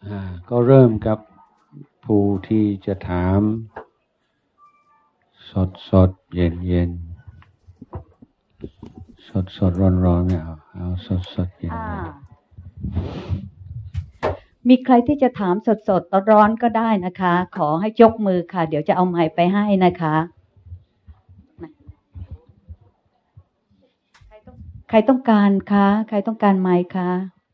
ก็เริ่มกับผู้ที่จะถามสดเย็นสดร้อนไม่เอาสดเย็นมีใครที่จะถามสดร้อนก็ได้นะคะขอให้ยกมือค่ะเดี๋ยวจะเอาไมค์ไปให้นะคะใครต้องการคะใครต้องการไมค์คะ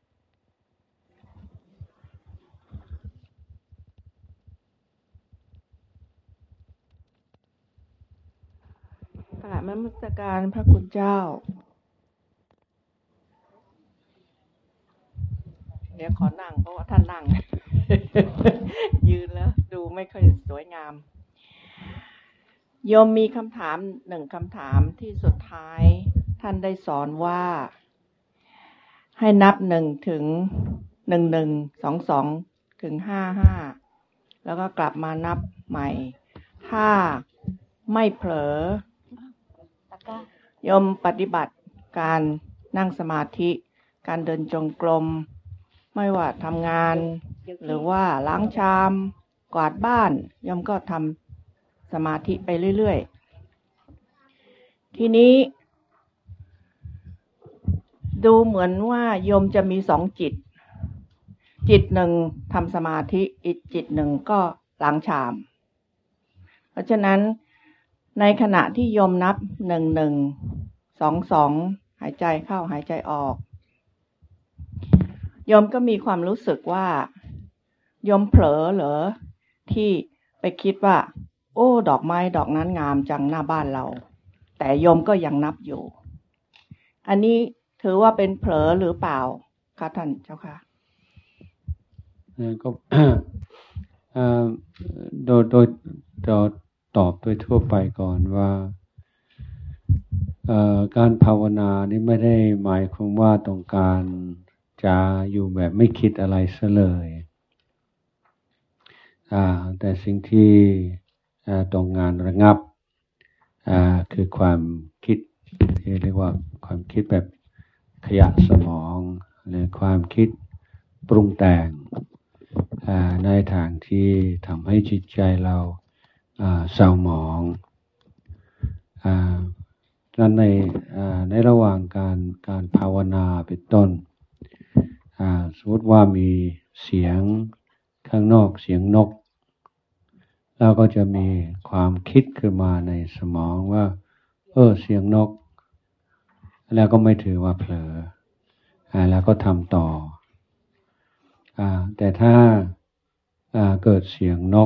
กราบนมัสการพระคุณเจ้าเดี๋ยวขอนั่งเพราะว่าท่านนั่ง ยืนแล้วดูไม่ค่อยสวยงามโยมมีคำถามหนึ่งคำถามที่สุดท้ายท่านได้สอนว่าให้นับ1 ถึง 11 22 ถึง 55แล้วก็กลับมานับใหม่ถ้าไม่เผลอโยมปฏิบัติการนั่งสมาธิการเดินจงกรมไม่ว่าทำงานหรือว่าล้างชามกวาดบ้านโยมก็ทำสมาธิไปเรื่อยๆทีนี้ดูเหมือนว่าโยมจะมี2 จิตหนึ่งทำสมาธิอีกจิตหนึ่งก็ล้างชามเพราะฉะนั้นในขณะที่โยมนับ11 22หายใจเข้าหายใจออกโยมก็มีความรู้สึกว่าโยมเผลอเหรอที่ไปคิดว่าโอ้ดอกไม้ดอกนั้นงามจังหน้าบ้านเราแต่โยมก็ยังนับอยู่อันนี้ถือว่าเป็นเผลอหรือเปล่าคะท่านเจ้าค่ะก็โดยตอบโดยทั่วไปก่อนว่าการภาวนานี่ไม่ได้หมายความว่าต้องการจะอยู่แบบไม่คิดอะไรซะเลยแต่สิ่งที่ต้องงานระงับคือความคิดที่เรียกว่าความคิดแบบขยะสมองหรือความคิดปรุงแต่งในทางที่ทำให้จิตใจเราเศร้าหมองนั้นในระหว่างการภาวนาเป็นต้นสมมติว่ามีเสียงข้างนอกเสียงนกแล้วก็จะมีความคิดขึ้นมาในสมองว่าเสียงนกแล้วก็ไม่ถือว่าเผลอแล้วก็ทำต่อแต่ถ้าเกิดเสียงนก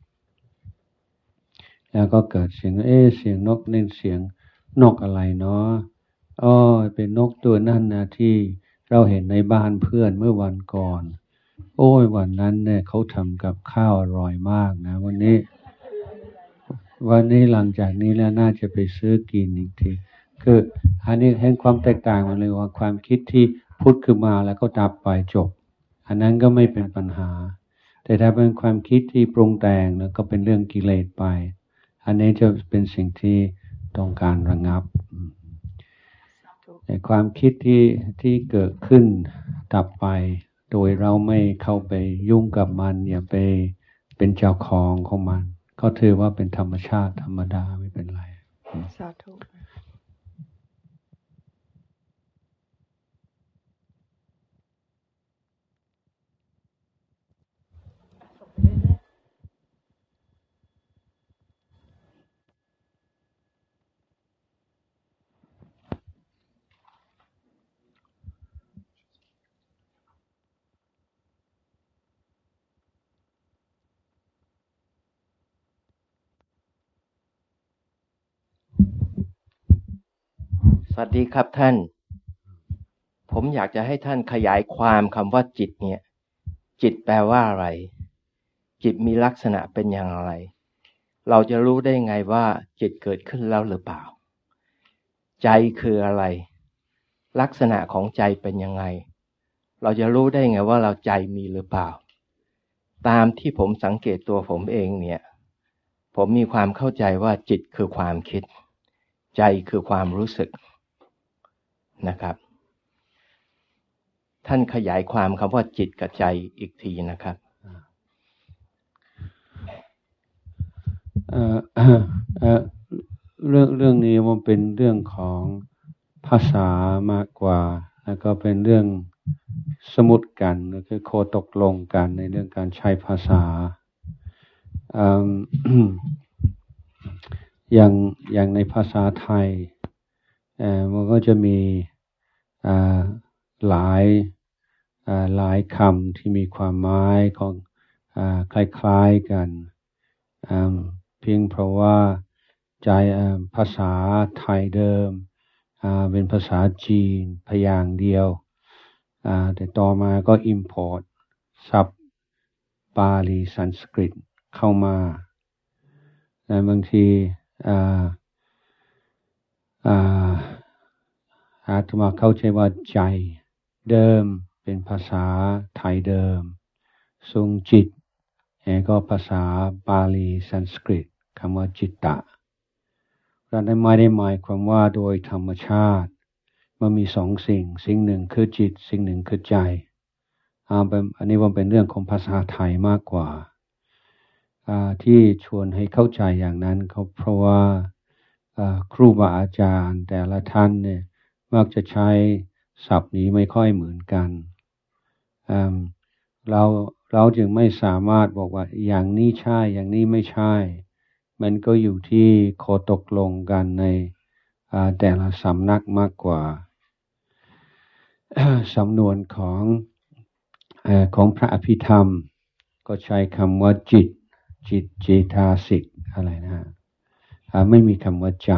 แล้วก็เกิดเสียงเสียงนกนี่เสียงนกอะไรเนาะเป็นนกตัวนั่นนะที่เราเห็นในบ้านเพื่อนเมื่อวันก่อนวันนั้นเนี่ยเขาทำกับข้าวอร่อยมากนะวันนี้หลังจากนี้แล้วน่าจะไปซื้อกินอีกทีคืออันนี้เห็นความแตกต่างมันเลยว่าความคิดที่พุทธขึ้นมาแล้วก็ดับไปจบอันนั้นก็ไม่เป็นปัญหาแต่ถ้าเป็นความคิดที่ปรุงแต่งแล้วก็เป็นเรื่องกิเลสไปอันนี้จะเป็นสิ่งที่ต้องการระงับแต่ความคิดที่เกิดขึ้นดับไปโดยเราไม่เข้าไปยุ่งกับมันอย่าไปเป็นเจ้าของมันก็ถือว่าเป็นธรรมชาติธรรมดาไม่เป็นไรสาธุสวัสดีครับท่านผมอยากจะให้ท่านขยายความคำว่าจิตเนี่ยจิตแปลว่าอะไรจิตมีลักษณะเป็นอย่างไรเราจะรู้ได้ไงว่าจิตเกิดขึ้นแล้วหรือเปล่าใจคืออะไรลักษณะของใจเป็นยังไงเราจะรู้ได้ไงว่าเราใจมีหรือเปล่าตามที่ผมสังเกตตัวผมเองเนี่ยผมมีความเข้าใจว่าจิตคือความคิดใจคือความรู้สึกนะครับถ้าท่านขยายความคำว่าจิตกับใจอีกทีนะครับเรื่องนี้มันเป็นเรื่องของภาษามากกว่าแล้วก็เป็นเรื่องสมมุติกันก็คือโคตกลงกันในเรื่องการใช้ภาษาอย่างในภาษาไทยมันก็จะมีหลายคำที่มีความหมายของคล้ายๆกันเพียงเพราะว่าภาษาไทยเดิมเป็นภาษาจีนพยางค์เดียวแต่ต่อมาก็ import ศัพท์บาลีสันสกฤตเข้ามาแต่บางทีอาตมาเข้าใจว่าใจเดิมเป็นภาษาไทยเดิมทรงจิตก็ภาษาบาลีสันสกฤตคำว่าจิตตะเราไม่ได้หมายความว่าโดยธรรมชาติมันมีสองสิ่งหนึ่งคือจิตสิ่งหนึ่งคือใจอันนี้ว่าเป็นเรื่องของภาษาไทยมากกว่าที่ชวนให้เข้าใจอย่างนั้นเพราะว่าครูบาอาจารย์แต่ละท่านเนี่ยมักจะใช้ศัพท์นี้ไม่ค่อยเหมือนกันเราจึงไม่สามารถบอกว่าอย่างนี้ใช่อย่างนี้ไม่ใช่มันก็อยู่ที่ข้อตกลงกันในแต่ละสำนักมากกว่าสำนวนของพระอภิธรรมก็ใช้คำว่าจิตเจตสิกอะไรนะไม่มีคำว่าใจ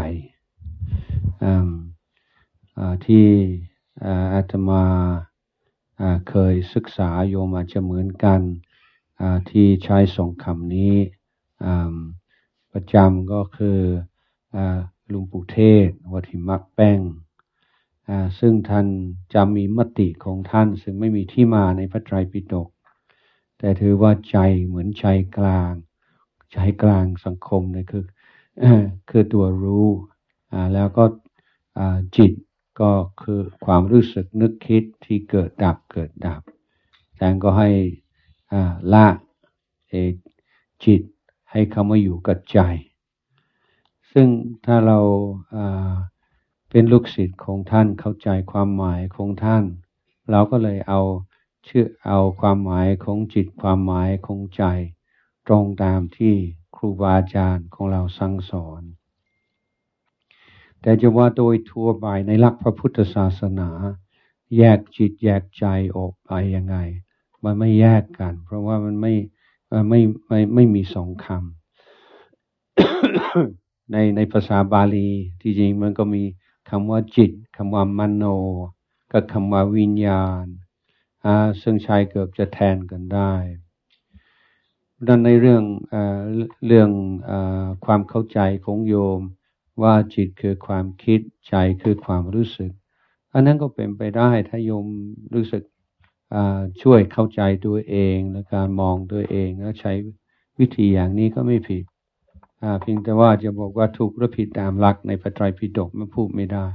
ที่อาตมาเคยศึกษาโยมอาจจะเหมือนกันที่ใช้สองคำนี้ประจำก็คือหลวงปู่เทศวัดหิมักแป้งซึ่งท่านจะมีมติของท่านซึ่งไม่มีที่มาในพระไตรปิฎกแต่ถือว่าใจเหมือนใจกลางสังคมเนี่ยคือตัวรู้แล้วก็จิตก็คือความรู้สึกนึกคิดที่เกิดดับแต่ก็ให้ละจิตให้เข้ามาอยู่กับใจซึ่งถ้าเราเป็นลูกศิษย์ของท่านเข้าใจความหมายของท่านเราก็เลยเอาความหมายของจิตความหมายของใจตรงตามที่ครูบาอาจารย์ของเราสั่งสอนแต่จะว่าโดยทั่วไปในหลักพระพุทธศาสนาแยกจิตแยกใจออกไปยังไงมันไม่แยกกันเพราะว่ามันไม่มีสองคำ ในภาษาบาลีที่จริงมันก็มีคำว่าจิตคำว่ามโนกับคำว่าวิญญาณซึ่งใช้เกือบจะแทนกันได้ดังนั้นในเรื่องความเข้าใจของโยมว่าจิตคือความคิดใจคือความรู้สึกอันนั้นก็เป็นไปได้ถ้าโยมรู้สึกช่วยเข้าใจตัวเองและการมองตัวเองแล้วใช้วิธีอย่างนี้ก็ไม่ผิดเพียงแต่ว่าจะบอกว่าถูกหรือผิดตามหลักในพระไตรปิฎกมันพูดไม่ได้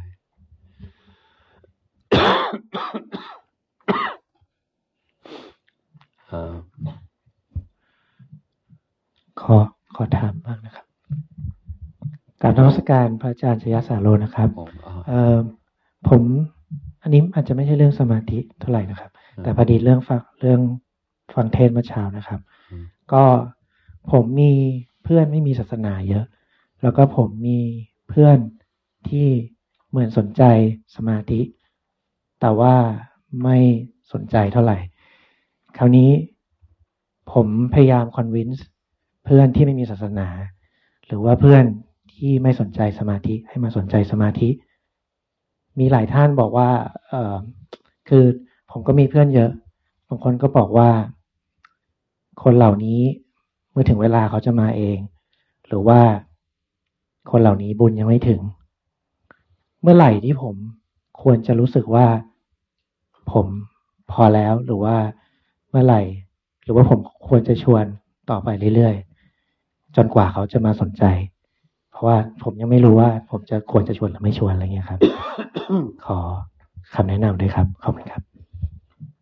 ขอถามบ้างนะครับกราบนมัสการพระอาจารย์ชยสาโรนะครับผมอันนี้อาจจะไม่ใช่เรื่องสมาธิเท่าไหร่นะครับแต่พอดีเรื่องฟังเทศน์เมื่อเช้านะครับก็ผมมีเพื่อนไม่มีศาสนาเยอะแล้วก็ผมมีเพื่อนที่เหมือนสนใจสมาธิแต่ว่าไม่สนใจเท่าไหร่คราวนี้ผมพยายามคอนวินส์เพื่อนที่ไม่มีศาสนาหรือว่าเพื่อนที่ไม่สนใจสมาธิให้มาสนใจสมาธิมีหลายท่านบอกว่าคือผมก็มีเพื่อนเยอะบางคนก็บอกว่าคนเหล่านี้เมื่อถึงเวลาเขาจะมาเองหรือว่าคนเหล่านี้บุญยังไม่ถึงเมื่อไหร่ที่ผมควรจะรู้สึกว่าผมพอแล้วหรือว่าเมื่อไหร่หรือว่าผมควรจะชวนต่อไปเรื่อยๆจนกว่าเขาจะมาสนใจเพราะว่าผมยังไม่รู้ว่าผมจะควรจะชวนหรือไม่ชวนอะไรเงี้ยครับ ขอคำแนะนำด้วยครับขอบคุณครับ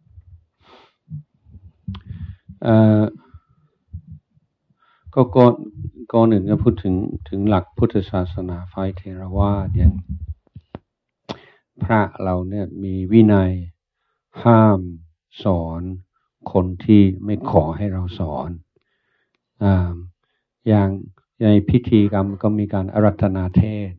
ก็ก่อนหนึ่งก็พูดถึงหลักพุทธศาสนาฝ่ายเทรวาทอย่างพระเราเนี่ยมีวินัยห้ามสอนคนที่ไม่ขอให้เราสอนอย่างในพิธีกรรมก็มีการอารัธนาเทศ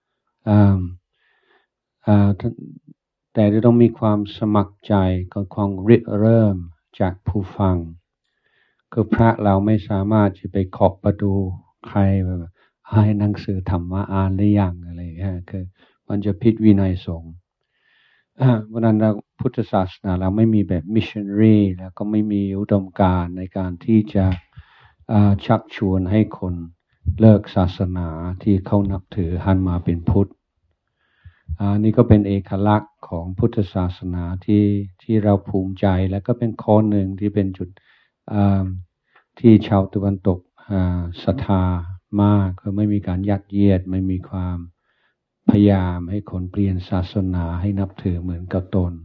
แต่จะต้องมีความสมัครใจกับความริเริ่มจากผู้ฟังคือพระเราไม่สามารถจะไปเคาะประตูใครแบบให้หนังสือธรรมะอ่านได้อย่างอะไรอย่างเงี้ยคือมันจะผิดวินัยสงฆ์เพราะนั้นเราพุทธศาสนาเราไม่มีแบบมิชชันนารีแล้วก็ไม่มีอุดมการณ์ในการที่จะชักชวนให้คนเลิกศาสนาที่เขานับถือหันมาเป็นพุทธนี่ก็เป็นเอกลักษณ์ของพุทธศาสนาที่เราภูมิใจและก็เป็นข้อหนึ่งที่เป็นจุดที่ชาวตะวันตกศรัทธามากคือไม่มีการยัดเยียดไม่มีความพยายามให้คนเปลี่ยนศาสนาให้นับถือเหมือนกับตน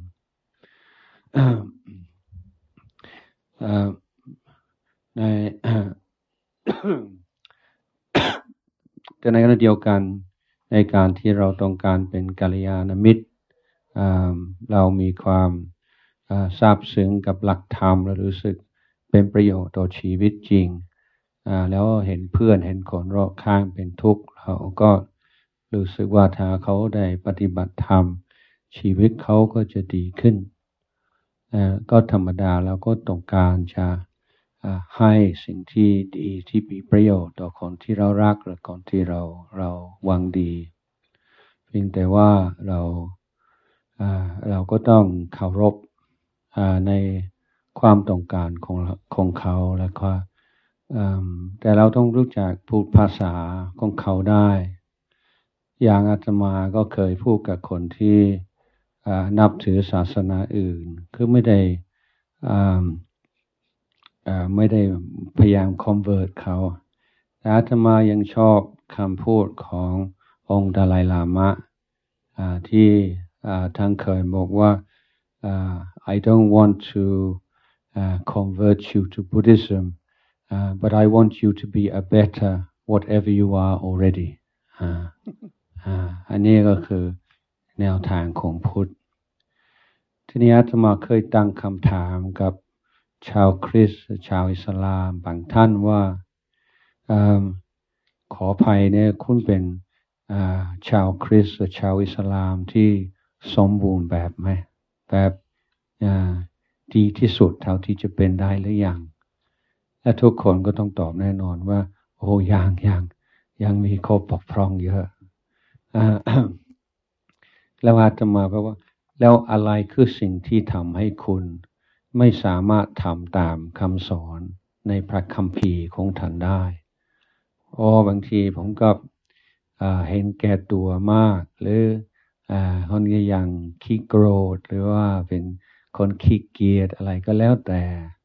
ในแต่ในขณะเดียวกันในการที่เราต้องการเป็นกัลยาณมิตรเรามีความซาบซึ้งกับหลักธรรมและรู้สึกเป็นประโยชน์ต่อชีวิตจริงแล้วเห็นเพื่อนเห็นคนรอบข้างเป็นทุกข์เราก็รู้สึกว่าถ้าเขาได้ปฏิบัติธรรมชีวิตเขาก็จะดีขึ้นก็ธรรมดาเราก็ต้องการจะให้สิ่งที่ดีที่มีประโยชน์ต่อคนที่เรารักหรือคนที่เราหวังดีเพียงแต่ว่าเราก็ต้องเคารพในความต้องการของเขาแล้วก็แต่เราต้องรู้จักพูดภาษาของเขาได้อย่างอาตมาก็เคยพูดกับคนที่นับถือศาสนาอื่นคือไม่ได้พยายาม convert เขาแต่อาตมายังชอบคำพูดขององค์ดาไลลามะที่ท่านเคยบอกว่าI don't want to convert you to Buddhism but I want you to be a better whatever you are already อันนี้ก็คือแนวทางของพุทธทีนี้อาตมาเคยตั้งคำถามกับชาวคริสต์ชาวอิสลามบางท่านว่าขออภัยเนี่ยคุณเป็นชาวคริสต์ชาวอิสลามที่สมบูรณ์แบบไหมแบบดีที่สุดเท่าที่จะเป็นได้หรือยังและทุกคนก็ต้องตอบแน่นอนว่าโอ้ยังมีข้อบกพร่องเยอะแล้วอาตมาเพราะว่าแล้วอะไรคือสิ่งที่ทำให้คุณไม่สามารถทำตามคำสอนในพระคัมภีร์ของท่านได้บางทีผมก็เห็นแก่ตัวมากหรือคนก็ยังขี้โกรธหรือว่าเป็นคนขี้เกียจอะไรก็แล้วแต่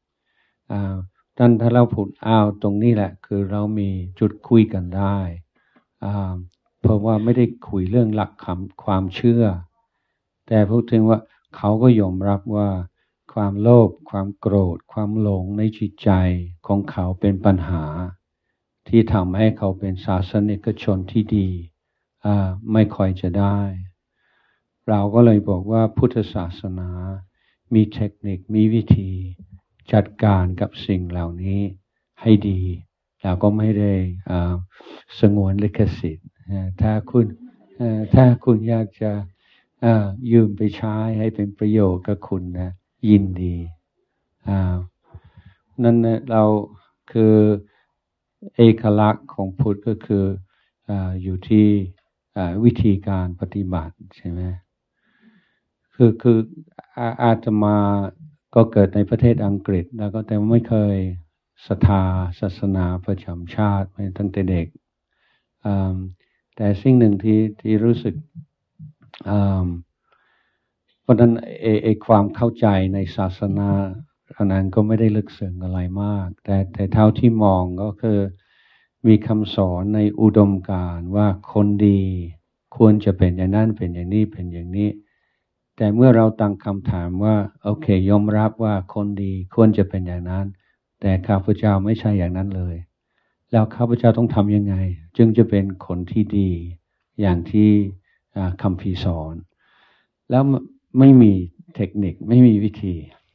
ถ้าเราพูดตรงนี้แหละคือเรามีจุดคุยกันได้เพราะว่าไม่ได้คุยเรื่องหลักความเชื่อแต่พูดถึงว่าเขาก็ยอมรับว่าความโลภความโกรธความหลงในจิตใจของเขาเป็นปัญหาที่ทำให้เขาเป็นศาสนิกชนที่ดีไม่ค่อยจะได้เราก็เลยบอกว่าพุทธศาสนามีเทคนิคมีวิธีจัดการกับสิ่งเหล่านี้ให้ดีเราก็ไม่ได้สงวนลิขสิทธิ์ถ้าคุณอยากจะยืมไปใช้ให้เป็นประโยชน์กับคุณนะยินดีนั่นเราคือเอกลักษณ์ของพุทธก็คืออยู่ที่วิธีการปฏิบัติใช่ไหมคืออาตมาก็เกิดในประเทศอังกฤษแล้วก็แต่ไม่เคยศรัทธาศาสนาประจำชาติมาตั้งแต่เด็กแต่สิ่งหนึ่งที่รู้สึกเพราะนั้นความเข้าใจในศาสนาอันนั้นก็ไม่ได้ลึกซึ้งอะไรมากแต่เท่าที่มองก็คือมีคำสอนในอุดมการณ์ว่าคนดีควรจะเป็นอย่างนั้นเป็นอย่างนี้เป็นอย่างนี้แต่เมื่อเราตั้งคำถามว่าโอเคยอมรับว่าคนดีควรจะเป็นอย่างนั้นแต่ข้าพเจ้าไม่ใช่อย่างนั้นเลยแล้วข้าพเจ้าต้องทำยังไงจึงจะเป็นคนที่ดีอย่างที่คัมภีร์สอนแล้วไม่มีเทคนิคไม่มีวิธี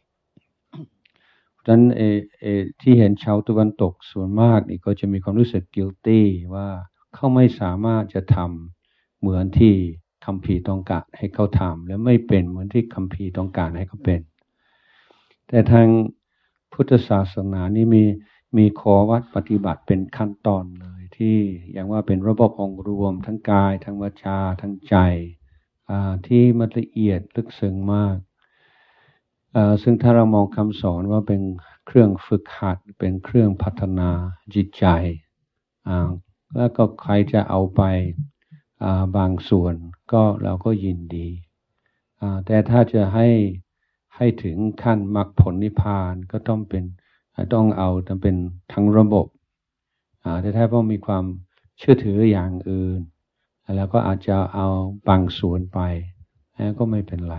ดังนั้นที่เห็นชาวตะวันตกส่วนมากนี่ก็จะมีความรู้สึก guilty ว่าเขาไม่สามารถจะทำเหมือนที่คัมภีร์ต้องการให้เขาทำและไม่เป็นเหมือนที่คัมภีร์ต้องการให้เขาเป็นแต่ทางพุทธศาสนานี่มีข้อวัดปฏิบัติเป็นขั้นตอนเลยที่อย่างว่าเป็นระบบองค์รวมทั้งกายทั้งวาจาทั้งใจที่มันละเอียดลึกซึ้งมากซึ่งถ้าเรามองคำสอนว่าเป็นเครื่องฝึกหัดเป็นเครื่องพัฒนาจิตใจแล้วก็ใครจะเอาไปบางส่วนก็เราก็ยินดีแต่ถ้าจะให้ถึงขั้นมรรคผลนิพพานก็ต้องเอาเป็นทั้งระบบแต่ถ้าพอมีความเชื่อถืออย่างอื่นแล้วก็อาจจะเอาบางส่วนไปก็ไม่เป็นไร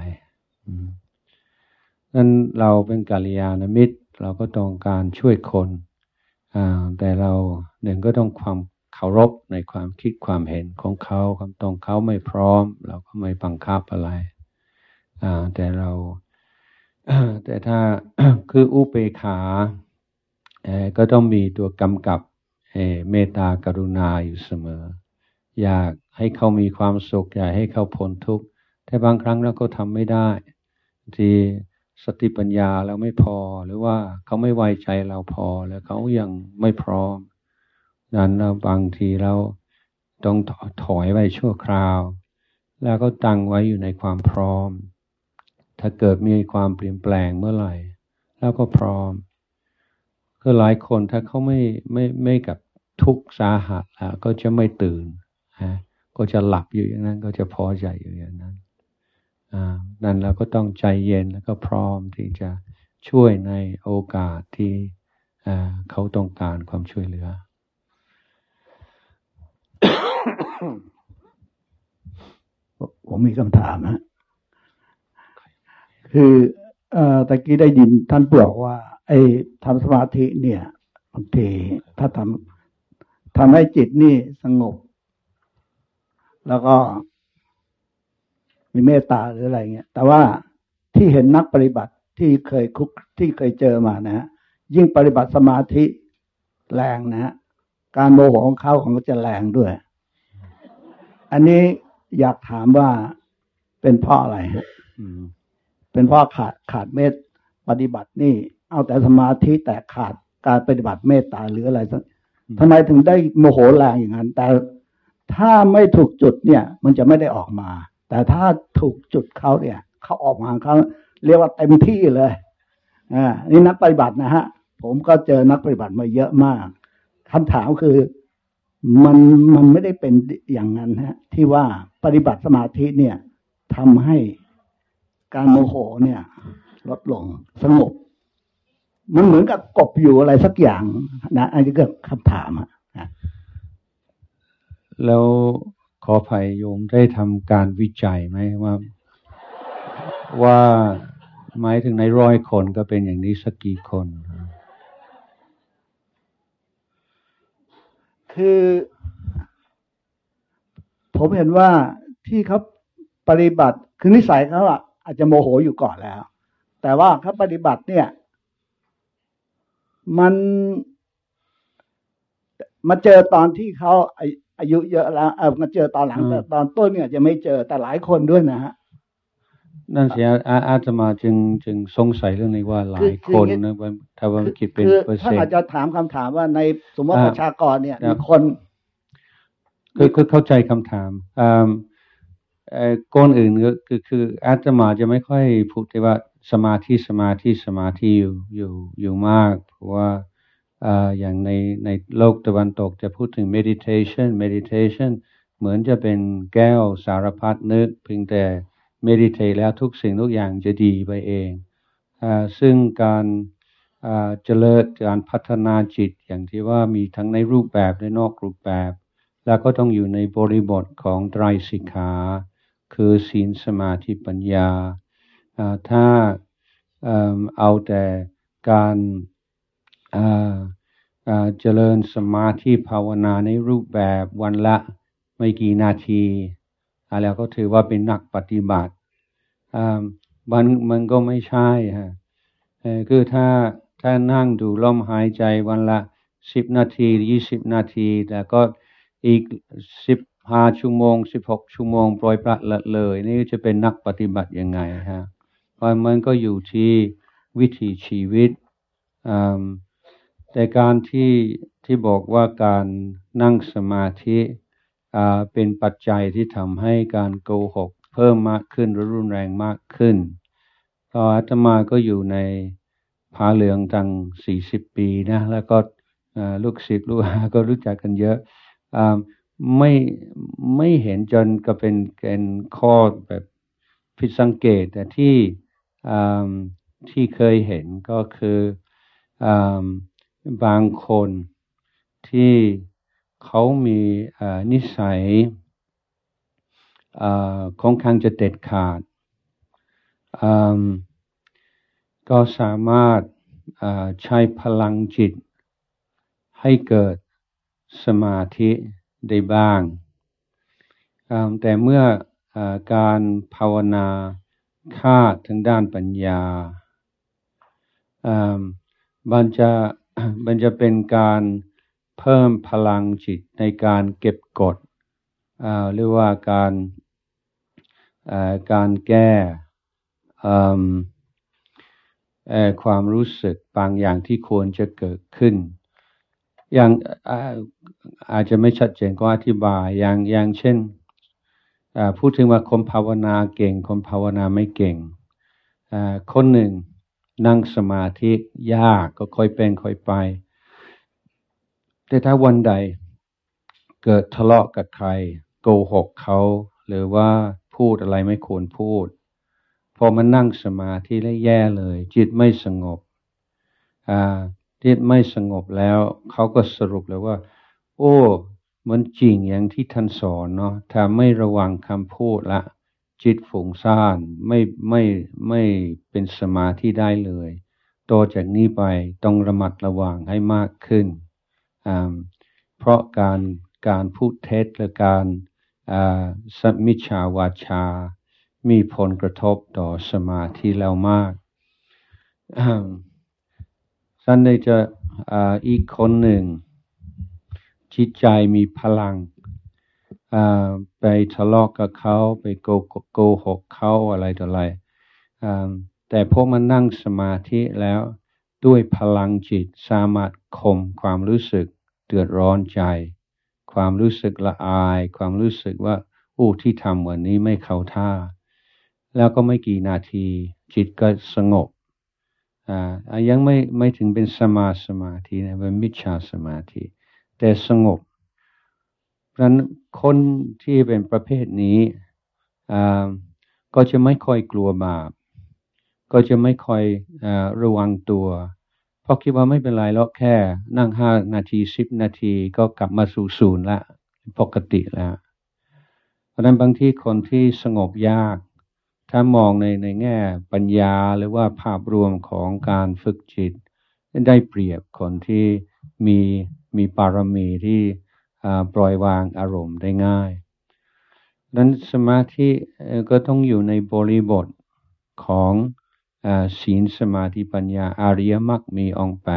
นั้นเราเป็นกัลยาณมิตรเราก็ต้องการช่วยคนแต่เราหนึ่งก็ต้องความเคารพในความคิดความเห็นของเขาความต้องเขาไม่พร้อมเราก็ไม่บังคับอะไรแต่เราแต่ถ้า คืออุเบกขาก็ต้องมีตัวกำกับเมตตากรุณาอยู่เสมออยากให้เขามีความสุขอยากให้เขาพ้นทุกข์แต่บางครั้งเราก็ทำไม่ได้ที่สติปัญญาเราไม่พอหรือว่าเขาไม่ไว้ใจเราพอแล้วเขายังไม่พร้อมนั้นเราบางทีเราต้องถอยไว้ชั่วคราวแล้วก็ตั้งไว้อยู่ในความพร้อมถ้าเกิดมีความเปลี่ยนแปลงเมื่อไหร่แล้วก็พร้อมคือหลายคนถ้าเขาไม่กับทุกข์สาหัสแล้วก็จะไม่ตื่นก็จะหลับอยู่อย่างนั้นก็จะพอใจอยู่อย่างนั้นนั่นเราก็ต้องใจเย็นแล้วก็พร้อมที่จะช่วยในโอกาสที่เขาต้องการความช่วยเหลือผมมีคำถามคือตะกี้ได้ยินท่านบอกว่าไอ้ทำสมาธิเนี่ยบางทีถ้าทำให้จิตนี่สงบแล้วก็มีเมตตาหรืออะไรเงี้ยแต่ว่าที่เห็นนักปฏิบัติที่เคยเจอมานะฮะยิ่งปฏิบัติสมาธิแรงนะฮะการโมโหของเขาจะแรงด้วยอันนี้อยากถามว่าเป็นเพราะอะไรฮะเป็นเพราะขาดเมตปฏิบัตินี่เอาแต่สมาธิแต่ขาดการปฏิบัติเมตตาหรืออะไรทำไมถึงได้โมโหแรงอย่างนั้นแต่ถ้าไม่ถูกจุดเนี่ยมันจะไม่ได้ออกมาแต่ถ้าถูกจุดเขาเนี่ยเขาออกมาเขาเรียกว่าเต็มที่เลยนี่นักปฏิบัตินะฮะผมก็เจอนักปฏิบัติมาเยอะมากคำถามคือมันไม่ได้เป็นอย่างนั้นฮะที่ว่าปฏิบัติสมาธิเนี่ยทำให้การโมโหเนี่ยลดลงสงบมันเหมือนกับกบอยู่อะไรสักอย่างนะอันนี้ก็คำถามแล้วขออภัยโยมได้ทำการวิจัยไหมว่าหมายถึงใน100 คนก็เป็นอย่างนี้สักกี่คนคือผมเห็นว่าที่เขาปฏิบัติคือนิสัยเขาอาจจะโมโหอยู่ก่อนแล้วแต่ว่าเขาปฏิบัติเนี่ยมันมาเจอตอนที่เขาอายุเยอะแล้วมาเจอตอนหลังแต่ตอนต้นเนี่ยจะไม่เจอแต่หลายคนด้วยนะฮะนั่นสิอาตมาจึงสงสัยเรื่องนี้ว่าหลายคนนะถ้าว่าคิดเป็นเปอร์เซ็นต์ถ้าอาจจะถามคำถามว่าในสมมติประชากรเนี่ยมีคนคือเข้าใจคำถามก่อนอื่นคืออาตมาจะไม่ค่อยพูดแต่ว่าสมาธิอยู่มากเพราะว่าอย่างในโลกตะวันตกจะพูดถึง meditation เหมือนจะเป็นแก้วสารพัดนึกเพียงแต่ meditate แล้วทุกสิ่งทุกอย่างจะดีไปเองซึ่งการเจริญการพัฒนาจิตอย่างที่ว่ามีทั้งในรูปแบบและนอกรูปแบบแล้วก็ต้องอยู่ในบริบทของไตรสิกขาคือศีลสมาธิปัญญาถ้าเอาแต่การเจริญสมาธิภาวนาในรูปแบบวันละไม่กี่นาทีแล้วก็ถือว่าเป็นนักปฏิบัติมันก็ไม่ใช่ฮะคือถ้านั่งดูลมหายใจวันละ10 นาที20 นาทีแล้วก็อีก15 ชั่วโมง16 ชั่วโมงปล่อยปละละเลยนี่จะเป็นนักปฏิบัติยังไงฮะเพราะมันก็อยู่ที่วิถีชีวิตแต่การที่บอกว่าการนั่งสมาธิเป็นปัจจัยที่ทำให้การโกหกเพิ่มมากขึ้นรุนแรงมากขึ้นก็อาตมาก็อยู่ในผ้าเหลืองตั้ง40 ปีนะแล้วก็ลูกศิษย์ลูกหาก็รู้จักกันเยอะไม่เห็นจนก็เป็นข้อแบบผิดสังเกตแต่ที่เคยเห็นก็คือบางคนที่เขามีนิสัยค่อนข้างจะเด็ดขาดก็สามารถใช้พลังจิตให้เกิดสมาธิได้บ้างแต่เมื่อการภาวนาค่าทางด้านปัญญามันจะเป็นการเพิ่มพลังจิตในการเก็บกดหรือว่าการแก้ความรู้สึกบางอย่างที่ควรจะเกิดขึ้นอย่างอาจจะไม่ชัดเจนก็อธิบายอย่างเช่นพูดถึงว่าคนภาวนาเก่งคนภาวนาไม่เก่งคนหนึ่งนั่งสมาธิยากก็ค่อยเป็นค่อยไปแต่ถ้าวันใดเกิดทะเลาะกับใครโกหกเขาหรือว่าพูดอะไรไม่ควรพูดพอมันนั่งสมาธิแล้วแย่เลยจิตไม่สงบจิตไม่สงบแล้วเขาก็สรุปเลยว่าโอ้มันจริงอย่างที่ท่านสอนเนาะถ้าไม่ระวังคำพูดละจิตฟุ้งซ่านไม่เป็นสมาธิได้เลยต่อจากนี้ไปต้องระมัดระวังให้มากขึ้นเพราะการพูดเท็จและการสัมมิจฉาวาจามีผลกระทบต่อสมาธิแล้วมากท่านได้จะอีกคนหนึ่งจิตใจมีพลังไปทะเลาะกับเขาไปโกหกเขาอะไรต่ออะไรแต่พอมันนั่งสมาธิแล้วด้วยพลังจิตสามารถข่มความรู้สึกเดือดร้อนใจความรู้สึกละอายความรู้สึกว่าที่ทำวันนี้ไม่เข้าท่าแล้วก็ไม่กี่นาทีจิตก็สงบยังไม่ถึงเป็นสมาธินะเป็นมิจฉาสมาธิแต่สงบเพราะฉะนั้นคนที่เป็นประเภทนี้ก็จะไม่ค่อยกลัวบาปก็จะไม่ค่อยระวังตัวเพราะคิดว่าไม่เป็นไรแล้วแค่นั่ง5 นาที10 นาทีก็กลับมาสู่ศูนย์ละปกติแล้วเพราะฉะนั้นบางทีคนที่สงบยากถ้ามองในแง่ปัญญาหรือว่าภาพรวมของการฝึกจิตได้เปรียบคนที่มีปารมีที่ปล่อยวางอารมณ์ได้ง่ายนั้นสมาธิก็ต้องอยู่ในบริบทของศีลสมาธิปัญญาอริยมรรคมีองค์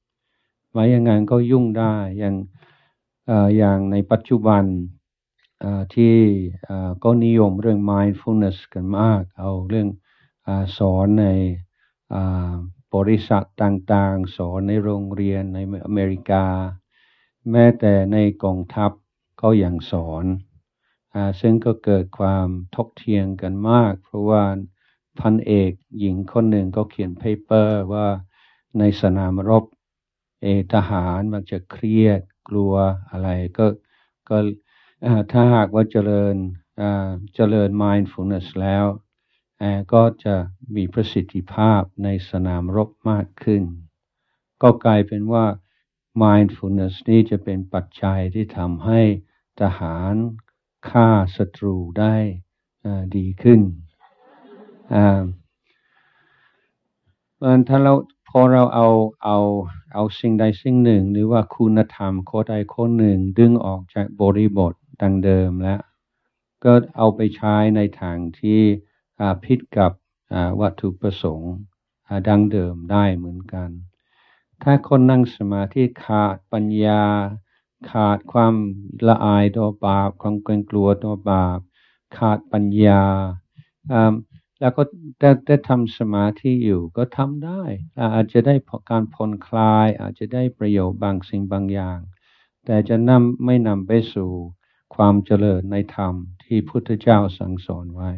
8ไม่อย่างนั้นก็ยุ่งได้อย่างในปัจจุบันที่ก็นิยมเรื่อง mindfulness กันมากเอาเรื่องสอนในบริษัทต่างๆสอนในโรงเรียนในอเมริกาแม้แต่ในกองทัพก็ยังสอนซึ่งก็เกิดความทกเถียงกันมากเพราะว่าพันเอกหญิงคนหนึ่งก็เขียนเปเปอร์ว่าในสนามรบทหารมันจะเครียดกลัวอะไรก็ถ้าหากว่าเจริญ mindfulness แล้วก็จะมีประสิทธิภาพในสนามรบมากขึ้นก็กลายเป็นว่า mindfulness นี่จะเป็นปัจจัยที่ทำให้ทหารฆ่าศัตรูได้ดีขึ้นถ้าเราพอเราเอาสิ่งใดสิ่งหนึ่งหรือว่าคุณธรรมข้อใดข้อหนึ่งดึงออกจากบริบทดังเดิมแล้วก็เอาไปใช้ในทางที่ผิดกับวัตถุประสงค์ดังเดิมได้เหมือนกันถ้าคนนั่งสมาธิขาดปัญญาขาดความละอายต่อบาปความเกรงกลัวต่อบาปขาดปัญญาแล้วก็ได้ทำสมาธิอยู่ก็ทำได้อาจจะได้การผ่อนคลายอาจจะได้ประโยชน์บางสิ่งบางอย่างแต่จะไม่นำไปสู่ความเจริญในธรรมที่พุทธเจ้าสั่งสอนไว้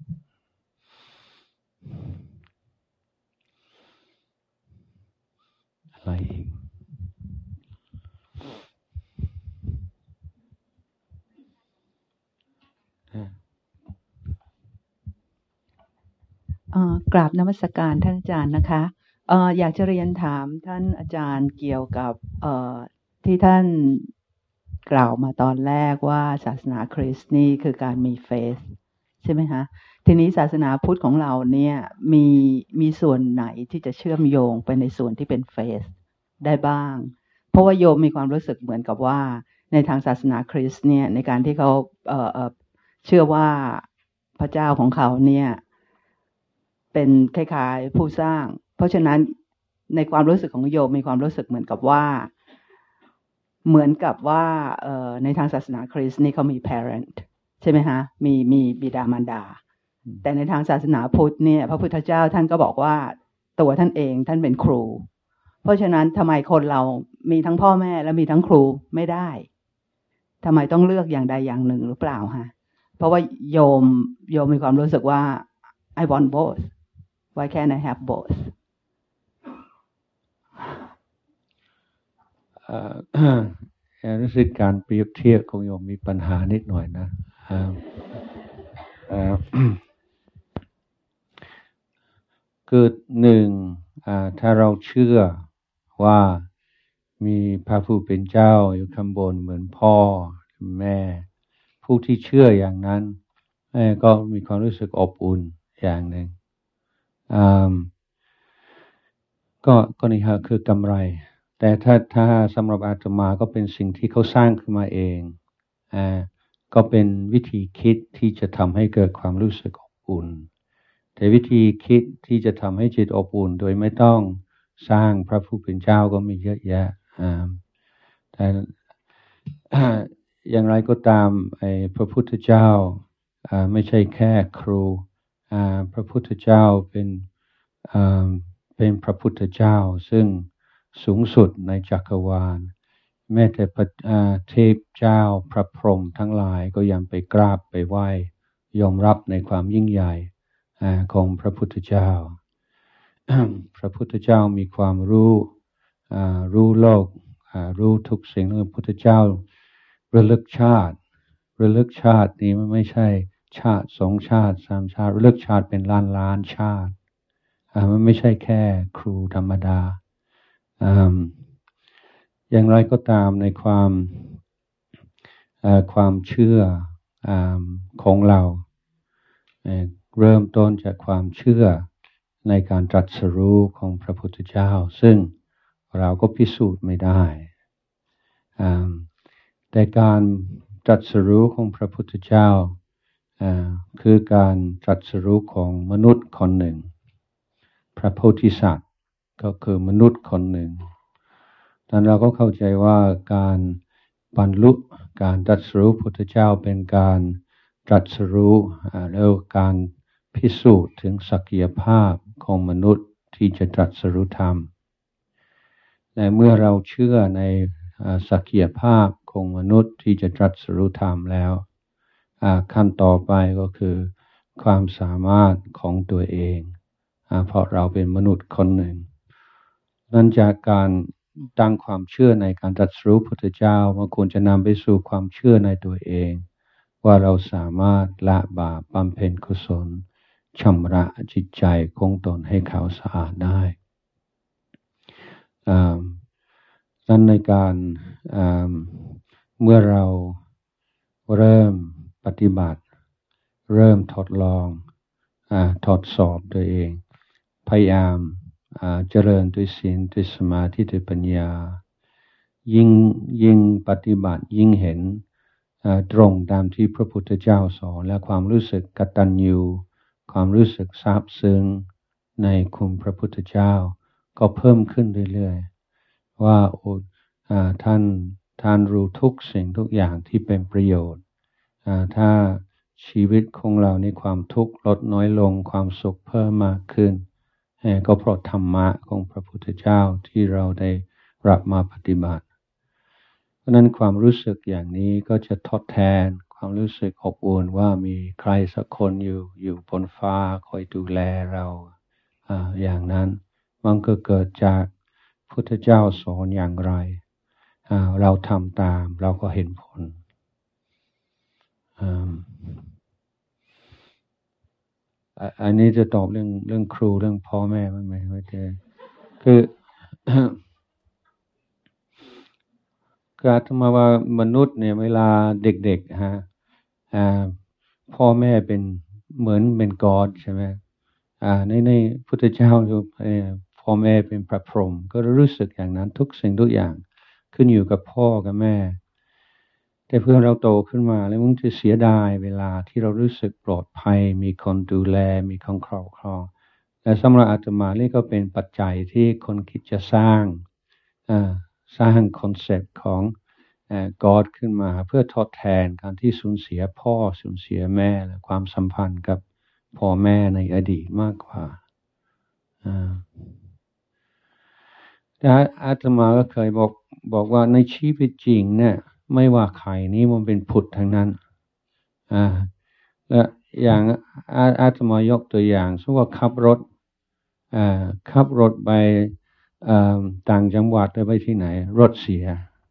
อะไรอีกกราบนมัสการท่านอาจารย์นะคะอยากจะเรียนถามท่านอาจารย์เกี่ยวกับที่ท่านกล่าวมาตอนแรกว่าศาสนาคริสต์นี่คือการมีเฟธใช่ไหมคะทีนี้ศาสนาพุทธของเราเนี่ยมีส่วนไหนที่จะเชื่อมโยงไปในส่วนที่เป็นเฟธได้บ้างเพราะว่าโยมมีความรู้สึกเหมือนกับว่าในทางศาสนาคริสต์เนี่ยในการที่เขาเชื่อว่าพระเจ้าของเขาเนี่ยเป็นคล้ายๆผู้สร้างเพราะฉะนั้นในความรู้สึกของโยมมีความรู้สึกเหมือนกับว่าในทางศาสนาคริสต์นี่เขามี parent ใช่ไหมฮะมีบิดามารดาแต่ในทางศาสนาพุทธเนี่ยพระพุทธเจ้าท่านก็บอกว่าตัวท่านเองท่านเป็นครูเพราะฉะนั้นทำไมคนเรามีทั้งพ่อแม่และมีทั้งครูไม่ได้ทำไมต้องเลือกอย่างใดอย่างหนึ่งหรือเปล่าฮะเพราะว่าโยมมีความรู้สึกว่า I want both why can't I have both รู้สึกการเปรียบเทียบของโยมมีปัญหานิดหน่อยนะคือหนึ่งถ้าเราเชื่อว่ามีพระผู้เป็นเจ้าอยู่ข้างบนเหมือนพ่อแม่ผู้ที่เชื่ออย่างนั้นก็มีความรู้สึกอบอุ่นอย่างหนึ่งก็นี่ค่ะคือกำไรแต่ถ้าสำหรับอาตมาก็เป็นสิ่งที่เขาสร้างขึ้นมาเองก็เป็นวิธีคิดที่จะทำให้เกิดความรู้สึกอบอุ่นแต่วิธีคิดที่จะทำให้จิตอบอุ่นโดยไม่ต้องสร้างพระผู้เป็นเจ้าก็มีเยอะแยะแต่อย่างไรก็ตามพระพุทธเจ้าไม่ใช่แค่ครูพระพุทธเจ้าเป็นพระพุทธเจ้าซึ่งสูงสุดในจักรวาลแม้แต่เทพเจ้าพระพรหมทั้งหลายก็ยังไปกราบไปไหว้ยอมรับในความยิ่งใหญ่ของพระพุทธเจ้า พระพุทธเจ้ามีความรู้โลกรู้ทุกสิ่งพระพุทธเจ้าระลึกชาตินี้มันไม่ใช่ชาติ2 ชาติ3 ชาติระลึกชาติเป็นล้านชาติมันไม่ใช่แค่ครูธรรมดาอย่างไรก็ตามในความเชื่อของเราเริ่มต้นจากความเชื่อในการตรัสรู้ของพระพุทธเจ้าซึ่งเราก็พิสูจน์ไม่ได้แต่การตรัสรู้ของพระพุทธเจ้าคือการตรัสรู้ของมนุษย์คนหนึ่งพระโพธิสัตว์ก็คือมนุษย์คนหนึ่งตอนเราก็เข้าใจว่าการบรรลุการตรัสรู้พระพุทธเจ้าเป็นการตรัสรู้แล้วการพิสูจน์ถึงศักยภาพของมนุษย์ที่จะตรัสรู้ธรรมและเมื่อเราเชื่อในศักยภาพของมนุษย์ที่จะตรัสรู้ธรรมแล้วขั้นต่อไปก็คือความสามารถของตัวเองเพราะเราเป็นมนุษย์คนหนึ่งนั่นจากการตั้งความเชื่อในการตรัสรู้พระพุทธเจ้ามันควรจะนำไปสู่ความเชื่อในตัวเองว่าเราสามารถละบาปบำเพ็ญกุศลชำระจิตใจของตนให้ขาวสะอาดได้นั้นในการเมื่อเราเริ่มปฏิบัติเริ่มทดลองทดสอบตัวเองพยายามเจริญด้วยศีลด้วยสมาธิด้วยปัญญายิ่งปฏิบัติยิ่งเห็นตรงตามที่พระพุทธเจ้าสอนและความรู้สึกกตัญญูความรู้สึกซาบซึ้งในคุณพระพุทธเจ้าก็เพิ่มขึ้นเรื่อยๆว่าท่านรู้ทุกสิ่งทุกอย่างที่เป็นประโยชน์ถ้าชีวิตของเราในความทุกข์ลดน้อยลงความสุขเพิ่มมากขึ้นก็เพราะธรรมะของพระพุทธเจ้าที่เราได้รับมาปฏิบัติเพราะนั้นความรู้สึกอย่างนี้ก็จะทดแทนความรู้สึกอบอุ่นว่ามีใครสักคนอยู่บนฟ้าคอยดูแลเราอย่างนั้นมันก็เกิดจากพุทธเจ้าสอนอย่างไรเราทำตามเราก็เห็นผลอันนี้จะตอบเรื่องครูเรื่องพ่อแม่บ้างไหมว่าจะคือการทำว่ามนุษย์เนี่ยเวลาเด็กๆพ่อแม่เป็นเหมือนเป็นกอดใช่ไหมในพุทธเจ้าพ่อแม่เป็นพระพรหมก็รู้สึกอย่างนั้นทุกสิ่งทุกอย่างขึ้นอยู่กับพ่อกับแม่แต่เพื่อเราโตขึ้นมาแล้วมันจะเสียดายเวลาที่เรารู้สึกปลอดภัยมีคนดูแลมีคนครอบครองและสำหรับอาตมานี่ก็เป็นปัจจัยที่คนคิดจะสร้างคอนเซปต์ของGod ขึ้นมาเพื่อทดแทนการที่สูญเสียพ่อสูญเสียแม่และความสัมพันธ์กับพ่อแม่ในอดีตมากกว่าแต่อาตมาก็เคยบอกว่าในชีวิตจริงเนี่ยไม่ว่าใครนี้มันเป็นพุทธทั้งนั้นและอย่างอาตมายกตัวอย่างสมมติว่าขับรถไปต่างจังหวัดไปที่ไหนรถเสีย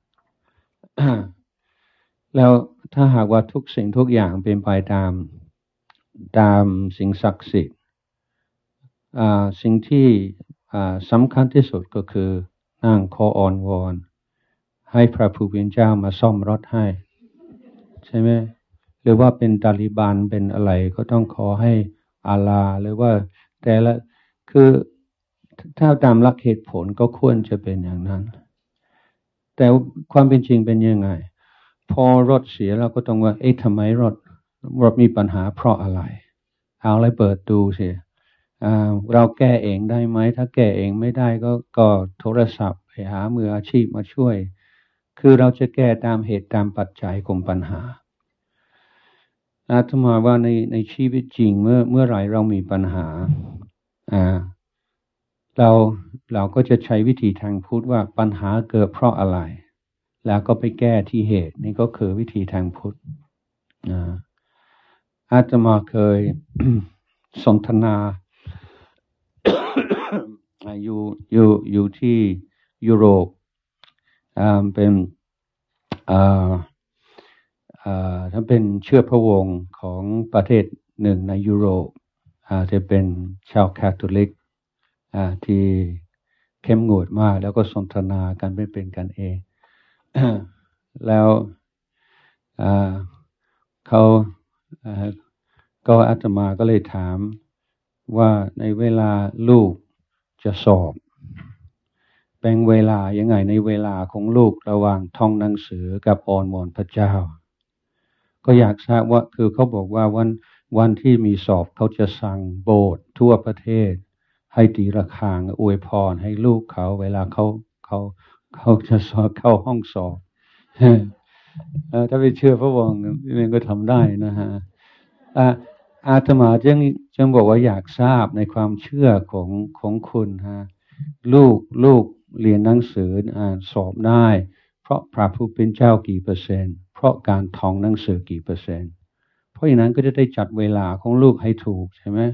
แล้วถ้าหากว่าทุกสิ่งทุกอย่างเป็นไปตามสิ่งศักดิ์สิทธิ์สิ่งที่สำคัญที่สุดก็คือนั่งขออ้อนวอนให้พระผู้เป็นเจ้ามาซ่อมรถให้ใช่ไหมหรือว่าเป็นตาลิบันเป็นอะไรก็ต้องขอให้อัลลาห์หรือว่าแต่ละคือถ้าตามหลักเหตุผลก็ควรจะเป็นอย่างนั้นแต่ความเป็นจริงเป็นยังไงพอรถเสียเราก็ต้องว่าทำไมรถมีปัญหาเพราะอะไรเอาอะไรเปิดดูสิเราแก้เองได้ไหมถ้าแก้เองไม่ได้ก็โทรศัพท์ไปหามืออาชีพมาช่วยคือเราจะแก้ตามเหตุตามปัจจัยของปัญหาอาตมาว่าในชีวิตจริงเมื่อไหร่เรามีปัญหาเราก็จะใช้วิธีทางพุทธว่าปัญหาเกิดเพราะอะไรแล้วก็ไปแก้ที่เหตุนี่ก็คือวิธีทางพุทธอาตมาเคย สนทนา อยู่ที่ยุโรปเป็นถ้าเป็นเชื้อพระวงศ์ของประเทศหนึ่งในยุโรปจะเป็นชาวคาทอลิกที่เข้มงวดมากแล้วก็สนทนากันไม่เป็นกันเอง แล้วเขาก็อาตมาก็เลยถามว่าในเวลาลูกจะสอบแบ่งเวลายังไงในเวลาของลูกระหว่างท่องหนังสือกับอ้อนวอนพระเจ้าก็อยากทราบว่าคือเขาบอกว่าวันที่มีสอบเขาจะสั่งโบสถ์ทั่วประเทศให้ตีระฆังอวยพรให้ลูกเขาเวลาเขาจะสอบเข้าห้องสอบถ้าไปเชื่อพระวงศ์มันก็ทำได้นะฮะอาตมาจึงบอกว่าอยากทราบในความเชื่อของคุณฮะลูกเรียนหนังสือสอบได้เพราะพระผู้เป็นเจ้ากี่เปอร์เซ็นต์เพราะการท่องหนังสือกี่เปอร์เซ็นต์เพราะอย่างนั้นก็จะได้จัดเวลาของลูกให้ถูกใช่ไหม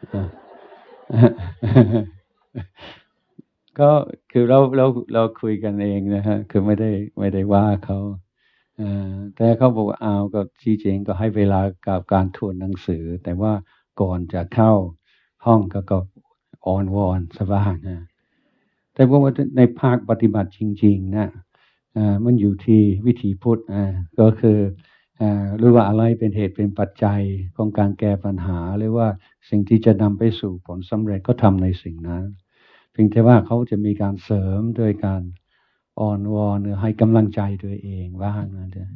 ก็คือเราคุยกันเองนะฮะคือไม่ได้ว่าเขาแต่เขาบอกว่าก็ชี้แจงก็ให้เวลากับการทวนหนังสือแต่ว่าก่อนจะเข้าห้องก็อ้อนวอนซะบ้างนะแต่ว่าในภาคปฏิบัติจริงๆนะมันอยู่ที่วิธีพุทธก็คือหรือว่าอะไรเป็นเหตุเป็นปัจจัยของการแก้ปัญหาหรือว่าสิ่งที่จะนำไปสู่ผลสำเร็จก็ทำในสิ่งนั้นเพียงแต่ว่าเขาจะมีการเสริมด้วยการอ่อนวอนหรือให้กำลังใจตัวเองบ้างนะเด้อ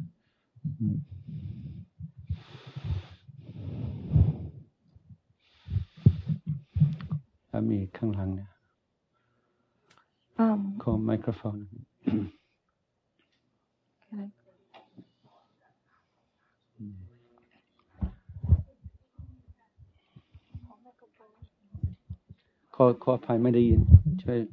แล้วมีข้างหลังเนี่ยขอไมโครโฟนขออภัยไม่ได้ยินช่วย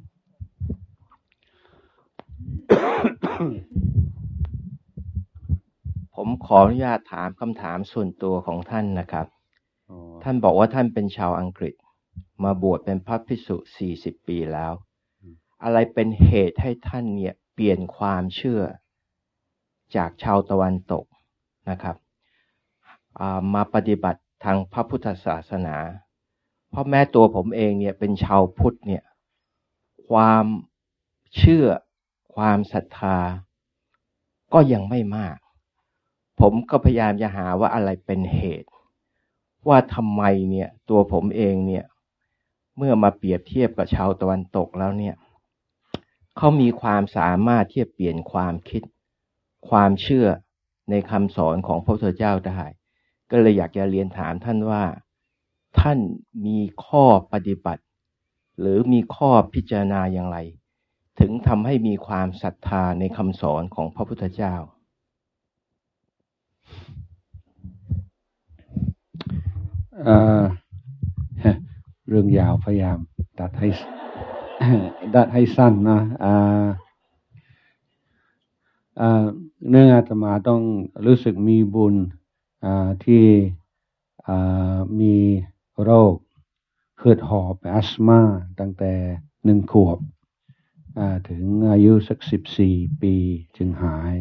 ผมขออนุญาตถามคำถามส่วนตัวของท่านนะครับท่านบอกว่าท่านเป็นชาวอังกฤษมาบวชเป็นพระภิกษุ40 ปีแล้วอะไรเป็นเหตุให้ท่านเนี่ยเปลี่ยนความเชื่อจากชาวตะวันตกนะครับมาปฏิบัติทางพระพุทธศาสนาเพราะแม้ตัวผมเองเนี่ยเป็นชาวพุทธเนี่ยความเชื่อความศรัทธาก็ยังไม่มากผมก็พยายามจะหาว่าอะไรเป็นเหตุว่าทำไมเนี่ยตัวผมเองเนี่ยเมื่อมาเปรียบเทียบกับชาวตะวันตกแล้วเนี่ยเขามีความสามารถที่จะเปลี่ยนความคิดความเชื่อในคำสอนของพระพุทธเจ้าได้ก็เลยอยากจะเรียนถามท่านว่าท่านมีข้อปฏิบัติหรือมีข้อพิจารณาอย่างไรถึงทำให้มีความศรัทธาในคำสอนของพระพุทธเจ้าเรื่องยาวพยายามดัดให้สั้นนะเนื่องอาตมาต้องรู้สึกมีบุญที่มีโรคหืดหอบอัสมาตั้งแต่1 ขวบถึงอายุสัก14 ปีจึงหาย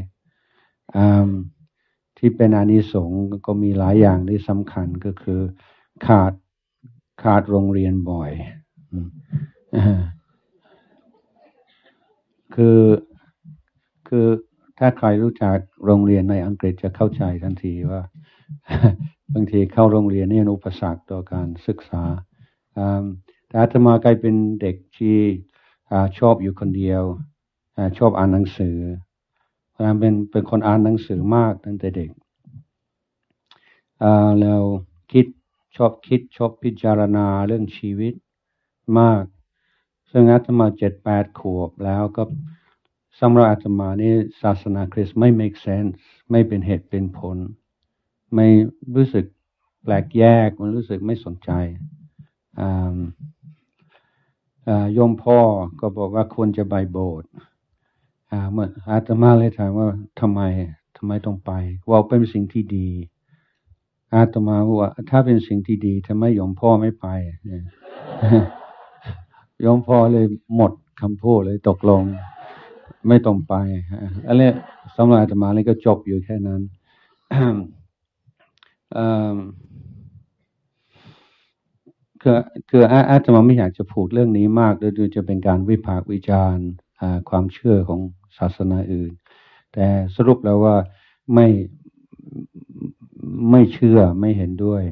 ที่เป็นอานิสงส์ก็มีหลายอย่างที่สำคัญก็คือขาดโรงเรียนบ่อยคือถ้าใครรู้จักโรงเรียนในอังกฤษจะเข้าใจทันทีว่า บางทีเข้าโรงเรียนนี่เป็นอุปสรรคต่อการศึกษาแต่อาตมากลายเป็นเด็กที่ชอบอยู่คนเดียวชอบอ่านหนังสือเพราะฉะนั้นเป็นคนอ่านหนังสือมากตั้งแต่เด็กแล้วชอบพิจารณาเรื่องชีวิตมากซึ่งอาตมา 7-8 ขวบแล้วก็สำหรับอาตมานี่ศาสนาคริสต์ไม่ make sense ไม่เป็นเหตุเป็นผลไม่รู้สึกแปลกแยกมันรู้สึกไม่สนใจโยมพ่อก็บอกว่าควรจะไปโบสถ์เมื่ออาตมาเลยถามว่าทำไมต้องไปว่าเป็นสิ่งที่ดีอาตมาว่าถ้าเป็นสิ่งที่ดีทำไมโยมพ่อไม่ไปโยมพ่อเลยหมดคำพูดเลยตกลงไม่ต้องไปอะไรสำหรับอาตมาเลยก็จบอยู่แค่นั้นคืออาตมาไม่อยากจะพูดเรื่องนี้มากโดยจะเป็นการวิพากษ์วิจารณ์ความเชื่อของศาสนาอื่นแต่สรุปแล้วว่าไม่เชื่อไม่เห็นด้วย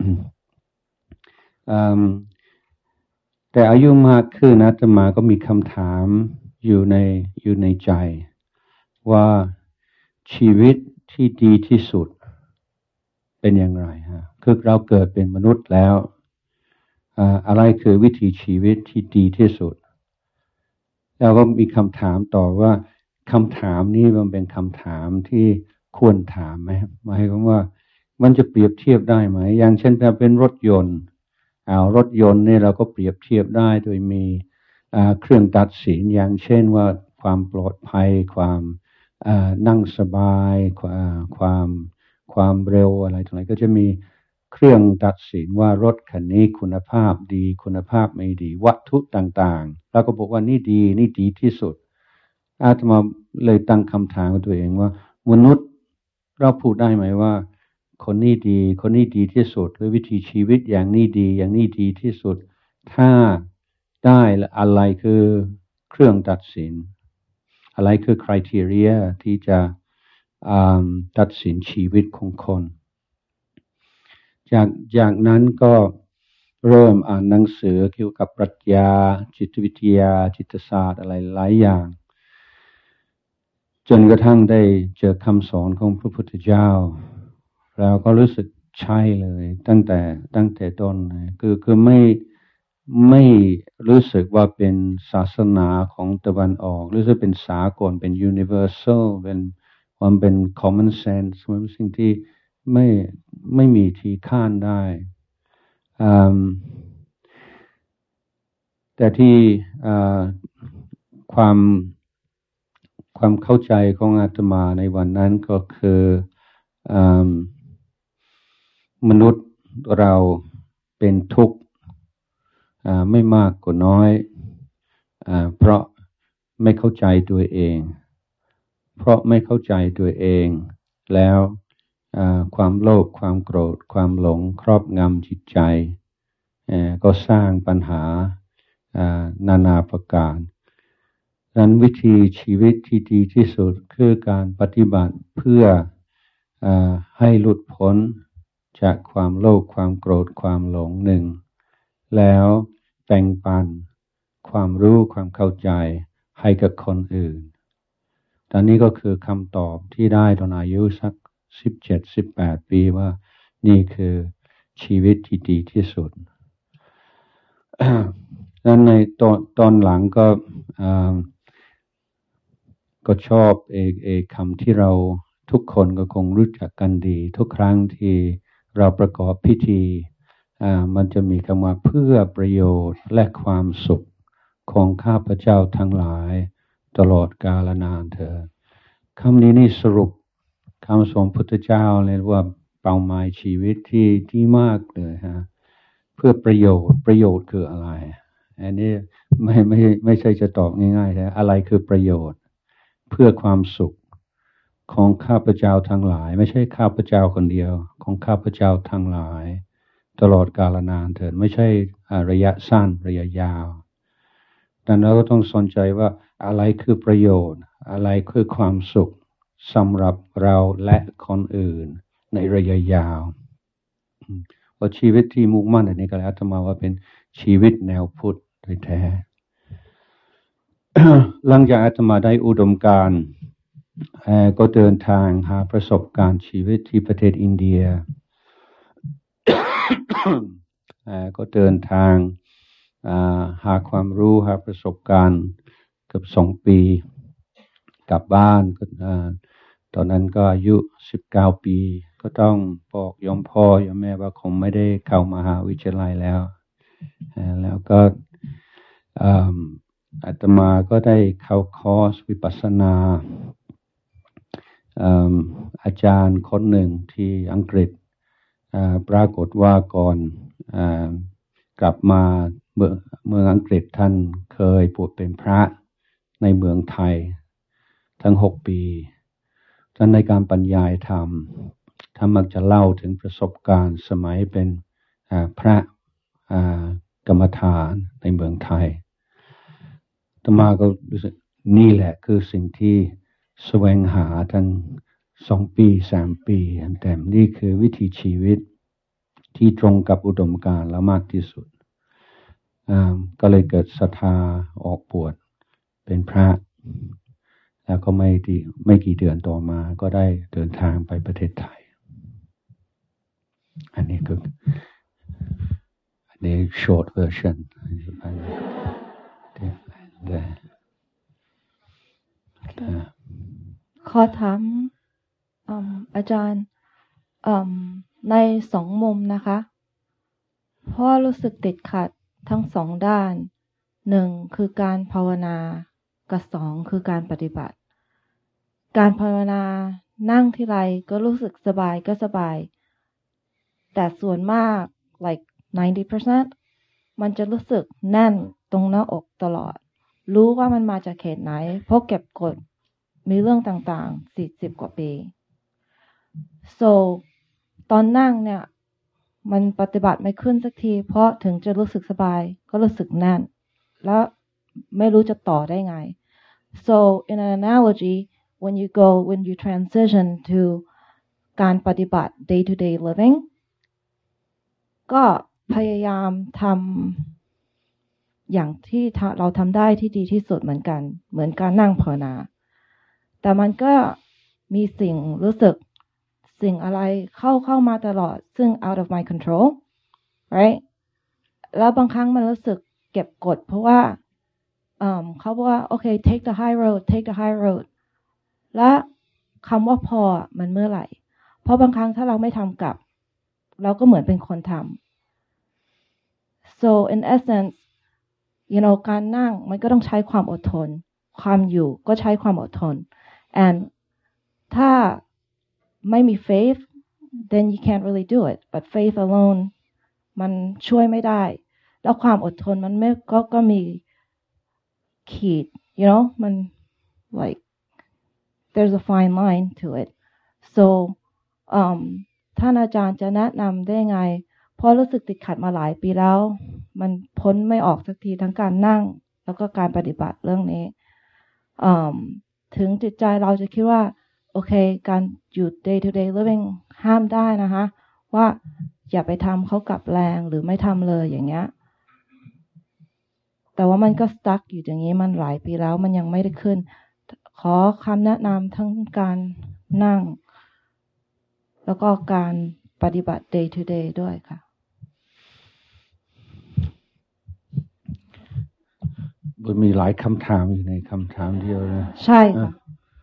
แต่อายุมากขึ้นอาตมาก็มีคำถามอยู่ในใจว่าชีวิตที่ดีที่สุดเป็นอย่างไรคือเราเกิดเป็นมนุษย์แล้วอะไรคือวิถีชีวิตที่ดีที่สุดแล้วก็มีคำถามต่อว่าคำถามนี้มันเป็นคำถามที่ควรถามไหมหมายความว่ามันจะเปรียบเทียบได้ไหมอย่างเช่นถ้าเป็นรถยนต์รถยนต์เนี่ยเราก็เปรียบเทียบได้โดยมีเครื่องตัดสินอย่างเช่นว่าความปลอดภัยความนั่งสบายความเร็วอะไรต่างๆก็จะมีเครื่องตัดสินว่ารถคันนี้คุณภาพดีคุณภาพไม่ดีวัตถุต่างๆแล้วก็บอกว่านี่ดีที่สุดอาตมาเลยตั้งคำถามกับตัวเองว่ามนุษย์เราพูดได้ไหมว่าคนนี้ดีที่สุดหรือวิถีชีวิตอย่างนี้ดีที่สุดถ้าได้อะไรคือเครื่องตัดสินอะไรคือ criteria ที่จะตัดสินชีวิตของคนจากนั้นก็เริ่มอ่านหนังสือเกี่ยวกับปรัชญาจิตวิทยาจิตศาสตร์อะไรหลายอย่างจนกระทั่งได้เจอคำสอนของพระพุทธเจ้าแล้วก็รู้สึกใช่เลยตั้งแต่ต้นเลยคือไม่รู้สึกว่าเป็นศาสนาของตะวันออกรู้สึกเป็นสากลเป็น universal เป็นความเป็น common sense เป็นสิ่งที่ไม่มีที่ค้านได้แต่ที่ความเข้าใจของอาตมาในวันนั้นก็คือมนุษย์เราเป็นทุกข์ไม่มากก็น้อยเพราะไม่เข้าใจตัวเองเพราะไม่เข้าใจตัวเองแล้วความโลภความโกรธความหลงครอบงำจิตใจก็สร้างปัญหานานาประการดังนั้นวิธีชีวิตที่ดีที่สุดคือการปฏิบัติเพื่อให้หลุดพ้นจากความโลภความโกรธความหลงหนึ่งแล้วแบ่งปันความรู้ความเข้าใจให้กับคนอื่นตอนนี้ก็คือคำตอบที่ได้ตอนอายุสัก17-18 ปีว่านี่คือชีวิตที่ดีที่สุด แล้วในตอนหลังก็ชอบคำที่เราทุกคนก็คงรู้จักกันดีทุกครั้งที่เราประกอบพิธีมันจะมีคำว่าเพื่อประโยชน์และความสุขของข้าพเจ้าทั้งหลายตลอดกาลนานเถิดคำนี้นี่สรุปคำสอนพุทธเจ้าเลยว่าเป้าหมายชีวิตที่มากเลยฮะเพื่อประโยชน์คืออะไรอันนี้ไม่ใช่จะตอบง่ายๆนะอะไรคือประโยชน์เพื่อความสุขของข้าพเจ้าทั้งหลายไม่ใช่ข้าพเจ้าคนเดียวของข้าพเจ้าทั้งหลายตลอดกาลนานเถิดไม่ใช่ระยะสั้นระยะยาวดังนั้นเราก็ต้องสนใจว่าอะไรคือประโยชน์อะไรคือความสุขสำหรับเราและคนอื่นในระยะยาวว่าชีวิตที่มุ่งมั่นอันนี้ก็แล้วอาตมาว่าเป็นชีวิตแนวพุทธโดยแท้ หลังจากอาตมาได้อุดมการณ์ก็เดินทางหาประสบการณ์ชีวิตที่ประเทศอินเดีย ก็เดินทางหาความรู้หาประสบการณ์เกือบ2 ปีกลับบ้านตอนนั้นก็อายุ19 ปีก็ต้องบอกยมพ่อยมแม่ว่าคงไม่ได้เข้ามหาวิทยาลัยแล้วก็อาตมาก็ได้เข้าคอร์สวิปัสสนาอาจารย์คนหนึ่งที่อังกฤษปรากฏว่าก่อนกลับมาเมืองอังกฤษท่านเคยบวชเป็นพระในเมืองไทยทั้ง6 ปีท่านในการบรรยายธรรมท่านมักจะเล่าถึงประสบการณ์สมัยเป็นพระกรรมฐานในเมืองไทยอาตมาก็รู้สึกนี่แหละคือสิ่งที่แสวงหาทั้ง2 ปี3 ปีแต่นี่คือวิถีชีวิตที่ตรงกับอุดมการณ์และมากที่สุดก็เลยเกิดศรัทธาออกบวชเป็นพระแล้วก็ไม่กี่เดือนต่อมาก็ได้เดินทางไปประเทศไทยอันนี้short version ขอถามอาจารย์ใน2 มุมนะคะเพราะรู้สึกติดขัดทั้ง2 ด้าน1คือการภาวนากับ2คือการปฏิบัติการภาวนานั่งที่ไรก็รู้สึกสบายก็สบายแต่ส่วนมาก like 90% มันจะรู้สึกแน่นตรงหน้าอกตลอดรู้ว่ามันมาจากเขตไหนเพราะเก็บกดมีเรื่องต่างๆ40 กว่าปี so ตอนนั่งเนี่ยมันปฏิบัติไม่ขึ้นสักทีเพราะถึงจะรู้สึกสบายก็รู้สึกแน่นแล้วไม่รู้จะต่อได้ไง so in an analogy when you transition to การปฏิบัติ day to day living ก็พยายามทำอย่างที่เราทำได้ที่ดีที่สุดเหมือนกันเหมือนการนั่งภาวนาแต่มันก็มีรู้สึกสิ่งอะไรเข้ามาตลอดซึ่ง out of my control right แล้วบางครั้งมันรู้สึกเก็บกดเพราะว่าเขาบอกว่าโอเค take the high road take the high road และคำว่าพอมันเมื่อไหร่เพราะบางครั้งถ้าเราไม่ทำกลับเราก็เหมือนเป็นคนทำ so in essenceการนั่งมันก็ต้องใช้ความอดทนความอยู่ก็ใช้ความอดทน and ถ้าไม่มี faith then you can't really do it but faith alone มันช่วยไม่ได้แล้วความอดทนมันไม่ก็มีขีดมัน like there's a fine line to it so ท่านอาจารย์จะแนะนำได้ไงเพราะรู้สึกติดขัดมาหลายปีแล้วมันพ้นไม่ออกสักทีทั้งการนั่งแล้วก็การปฏิบัติเรื่องนี้ถึงจิตใจเราจะคิดว่าโอเคการอยู่ day to day living ห้ามได้นะคะว่าอย่าไปทำเขากลับแรงหรือไม่ทำเลยอย่างเงี้ยแต่ว่ามันก็ stuck อยู่อย่างนี้มันหลายปีแล้วมันยังไม่ได้ขึ้นขอคำแนะนำทั้งการนั่งแล้วก็การปฏิบัติ day to day ด้วยค่ะมันมีหลายคำถามอยู่ในคำถามเดียวนะใช่ค่ะ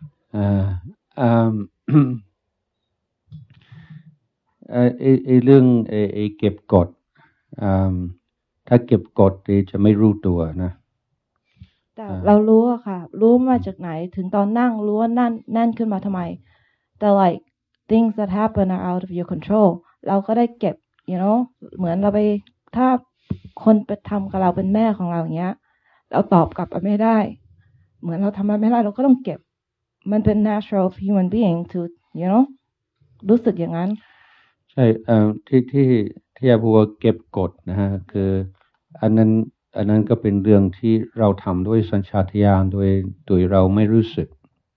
เรื่องเก็บกดถ้าเก็บกดจะไม่รู้ตัวนะแต่เรารู้อะค่ะรู้มาจากไหนถึงตอนนั่งรู้ว่านั่นขึ้นมาทำไมแต่ like things that happen are out of your control เราก็ได้เก็บเหมือนเราไปถ้าคนไปทำกับเราเป็นแม่ของเราอย่างเงี้ยเราตอบกลับไม่ได้เหมือนเราทำอะไรไม่ได้เราก็ต้องเก็บมันเป็น natural of human being to รู้สึกอย่างนั้นใช่ที่อาบัวเก็บกดนะฮะคืออันนั้นก็เป็นเรื่องที่เราทำด้วยสัญชาตญาณโดยเราไม่รู้สึก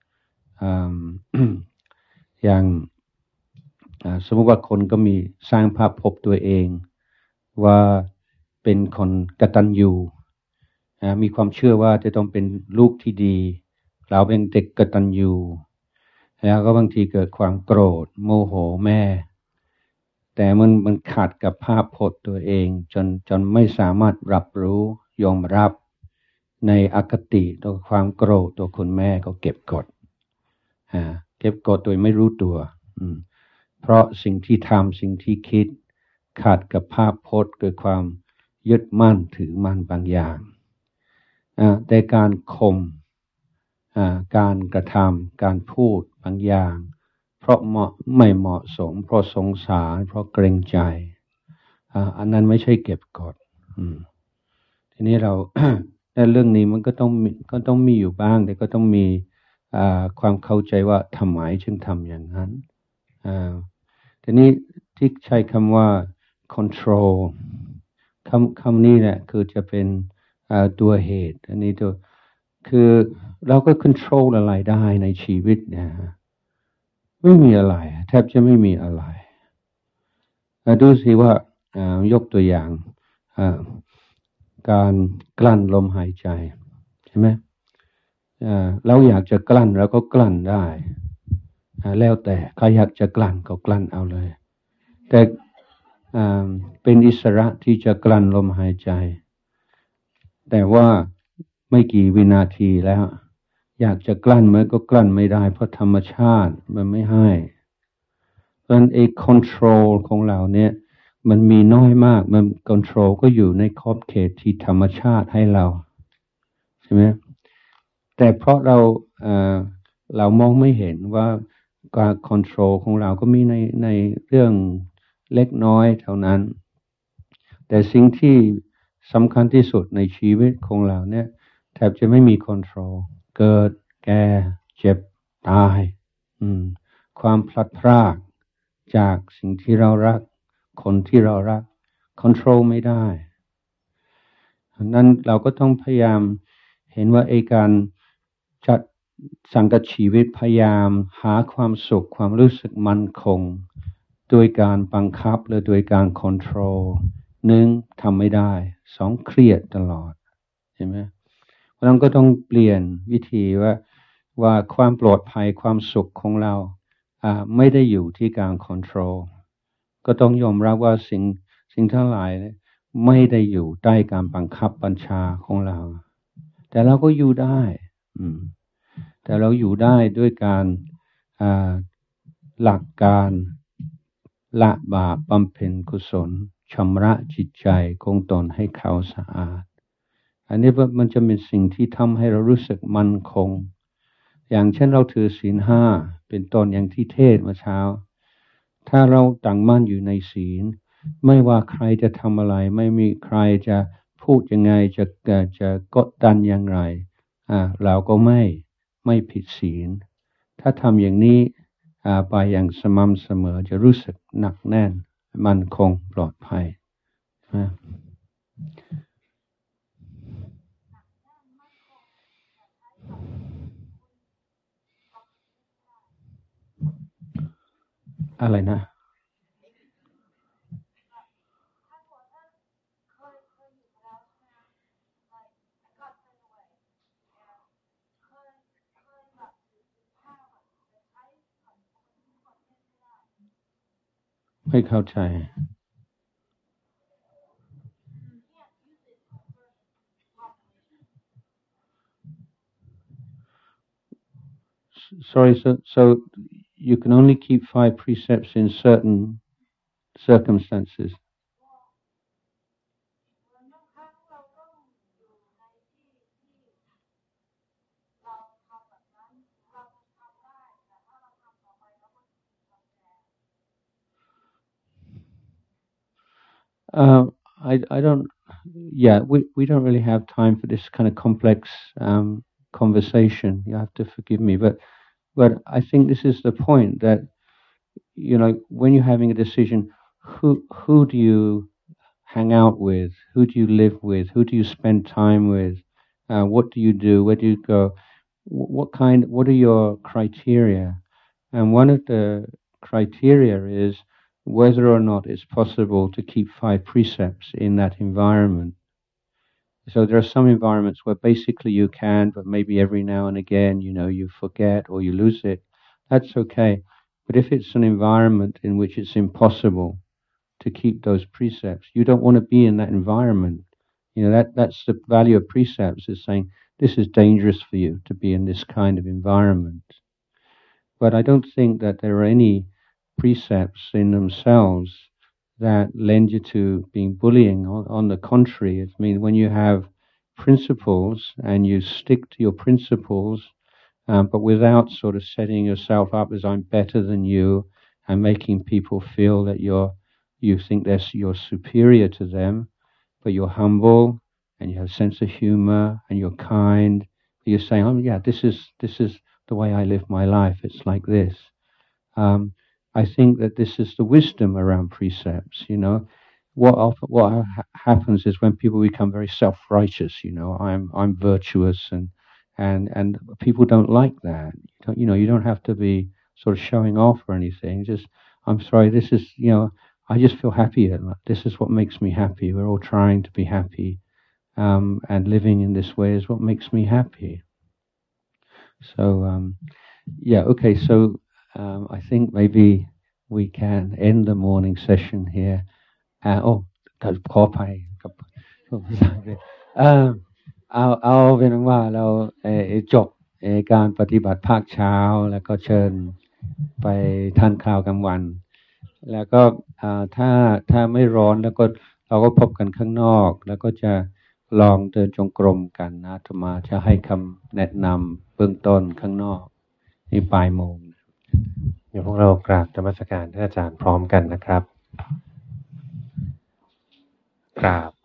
อย่างสมมติว่าคนก็มีสร้างภาพพบตัวเองว่าเป็นคนกตัญญูมีความเชื่อว่าจะต้องเป็นลูกที่ดีเราเป็นเด็กกตัญญูแล้วก็บางทีเกิดความโกรธโมโหแม่แต่มันขัดกับภาพพจน์ตัวเองจนไม่สามารถรับรู้ยอมรับในอคติตัวความโกรธตัวคุณแม่ก็เก็บกดเก็บกดโดยไม่รู้ตัวเพราะสิ่งที่ทำสิ่งที่คิดขัดกับภาพพจน์เกิดความยึดมั่นถือมั่นบางอย่างแต่การข่มการกระทำการพูดบางอย่างเพราะไม่เหมาะสมเพราะสงสารเพราะเกรงใจอันนั้นไม่ใช่เก็บกดทีนี้เรา ในเรื่องนี้มันก็ต้องมีอยู่บ้างแต่ก็ต้องมีความเข้าใจว่าทำไมจึงทำอย่างนั้นทีนี้ที่ใช้คำว่า control คำนี้แหละคือจะเป็นตัวเหตุอันนี้ตัวคือเราก็ control อะไรได้ในชีวิตนะไม่มีอะไรแทบจะไม่มีอะไรดูสิว่ายกตัวอย่างการกลั้นลมหายใจใช่ไหมเราอยากจะกลั้นเราก็กลั้นได้แล้วแต่ใครอยากจะกลั้นก็กลั้นเอาเลยแต่เป็นอิสระที่จะกลั้นลมหายใจแต่ว่าไม่กี่วินาทีแล้วอยากจะกลั้นมันก็กลั้นไม่ได้เพราะธรรมชาติมันไม่ให้เพราะฉะนั้นcontrol ของเราเนี่ยมันมีน้อยมากมัน control ก็อยู่ในขอบเขตที่ธรรมชาติให้เราใช่ไหมแต่เพราะเรามองไม่เห็นว่าการ control ของเราก็มีในเรื่องเล็กน้อยเท่านั้นแต่สิ่งที่สำคัญที่สุดในชีวิตของเราเนี่ยแทบจะไม่มี control เกิดแก่เจ็บตายความพลัดพรากจากสิ่งที่เรารักคนที่เรารัก control ไม่ได้นั้นเราก็ต้องพยายามเห็นว่าการจัดสังกัดชีวิตพยายามหาความสุขความรู้สึกมั่นคงโดยการบังคับหรือโดยการ control 1ทำไม่ได้2เครียดตลอดใช่ไหมเราก็ต้องเปลี่ยนวิธีว่าความปลอดภัยความสุขของเราไม่ได้อยู่ที่การควบคุมก็ต้องยอมรับว่าสิ่งทั้งหลายไม่ได้อยู่ใต้การบังคับบัญชาของเราแต่เราก็อยู่ได้แต่เราอยู่ได้ด้วยการหลักการละบาปบำเพ็ญกุศลชำระจิตใจของตนให้ขาวสะอาดอันนี้มันจะเป็นสิ่งที่ทำให้เรารู้สึกมั่นคงอย่างเช่นเราถือศีล5เป็นต้นอย่างที่เทศน์เมื่อเช้าถ้าเราตั้งมั่นอยู่ในศีลไม่ว่าใครจะทำอะไรไม่มีใครจะพูดยังไงจะกดดันอย่างไรเราก็ไม่ผิดศีลถ้าทำอย่างนี้ไปอย่างสม่ำเสมอจะรู้สึกหนักแน่นมั่นคงปลอดภัยอะไรนะไม่เข้าใจSorry, so you can only keep 5 precepts in certain circumstances. I don't. Yeah, we don't really have time for this kind of complex conversation. You have to forgive me, but I think this is the point that when you're having a decision, who do you hang out with? Who do you live with? Who do you spend time with? What do you do? Where do you go? What are your criteria? And one of the criteria is whether or not it's possible to keep 5 precepts in that environment. So there are some environments where basically you can, but maybe every now and again, you forget or you lose it. That's okay. But if it's an environment in which it's impossible to keep those precepts, you don't want to be in that environment. That's the value of precepts, is saying this is dangerous for you to be in this kind of environment. But I don't think that there are any precepts in themselves that lend you to being bullying. On the contrary, I mean, when you have principles and you stick to your principles, but without sort of setting yourself up as I'm better than you and making people feel that you think you're superior to them, but you're humble and you have a sense of humor and you're kind. You're saying, this is the way I live my life. It's like this. I think that this is the wisdom around precepts. What happens is when people become very self-righteous. I'm virtuous, and people don't like that. You don't have to be sort of showing off or anything. Just, I'm sorry. This is, I just feel happy. This is what makes me happy. We're all trying to be happy, and living in this way is what makes me happy. So, okay. So. I think maybe we can end the morning session here. ขออภัยครับเอาเป็นว่าเราจบการปฏิบัติภาคเช้าแล้วก็เชิญไปทานข้าวกลางวันแล้วก็ถ้าไม่ร้อนแล้วก็เราก็พบกันข้างนอกแล้วก็จะลองเดินจงกรมกันนะอาตมาจะให้คำแนะนำเบื้องต้นข้างนอกนี่บ่ายโมงเดี๋ยวพวกเรากราบนมัสการท่านอาจารย์พร้อมกันนะครับกราบ